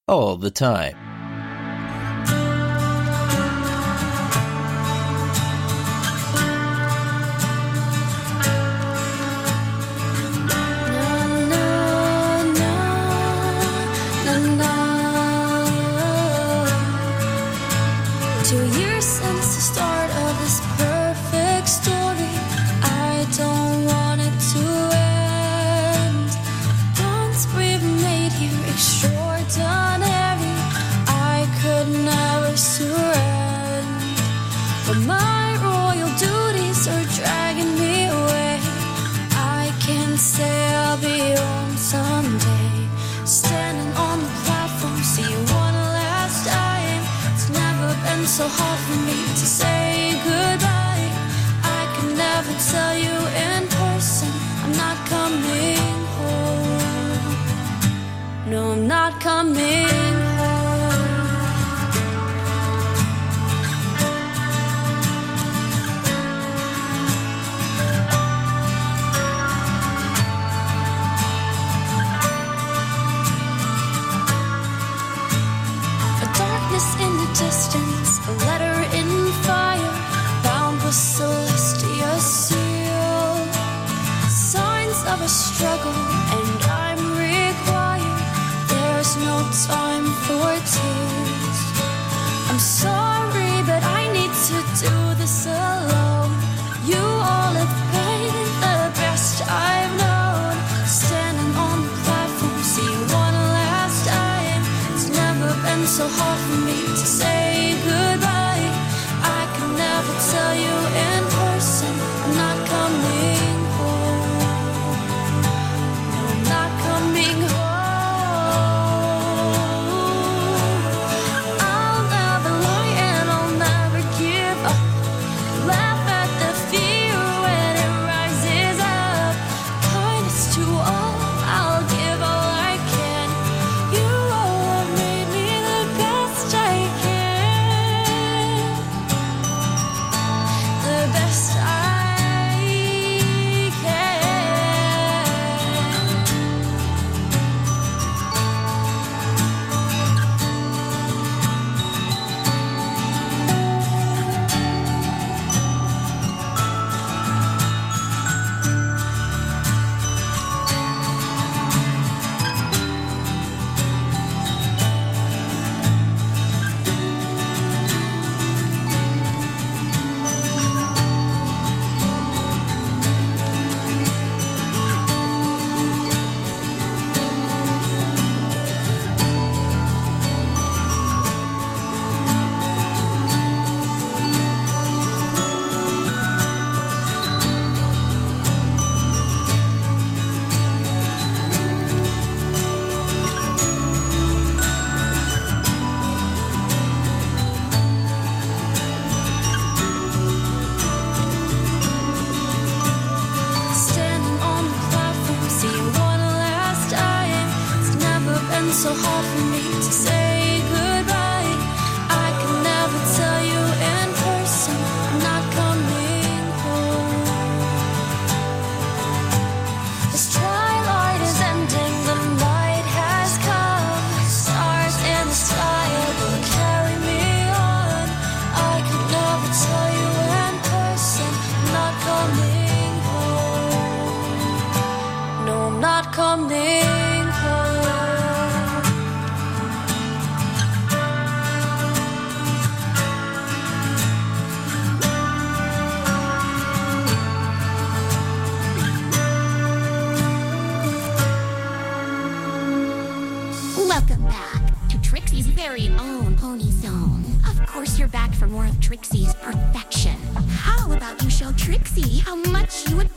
all the time. So hard for me to say goodbye. I can never tell you in person I'm not coming home. No, I'm not coming home. A darkness in the distance, a letter in fire, bound with celestial seal. Signs of a struggle, and I'm required. There's no time for tears. I'm sorry, but I need to do this alone. You all have been the best I've known. Standing on the platform, see you one last time. It's never been so hard for me to say goodbye. I can never tell you in person I'm not coming home. No, I'm not coming home. I'll never lie and I'll never give up. Laugh at the fear when it rises up. Kindness to all, I'll give all I can. You all have made me the best I can. The best I can. Standing on the platform, see you one last time. It's never been so hard for me to say goodbye. I can never tell you in person I'm not coming home. This twilight is ending, the night has come. Stars in the sky will carry me on. I can never tell you in person I'm not coming home. No, I'm not coming home. Welcome back to Trixie's very own Pony Zone. Of course, you're back for more of Trixie's perfection. How about you show Trixie how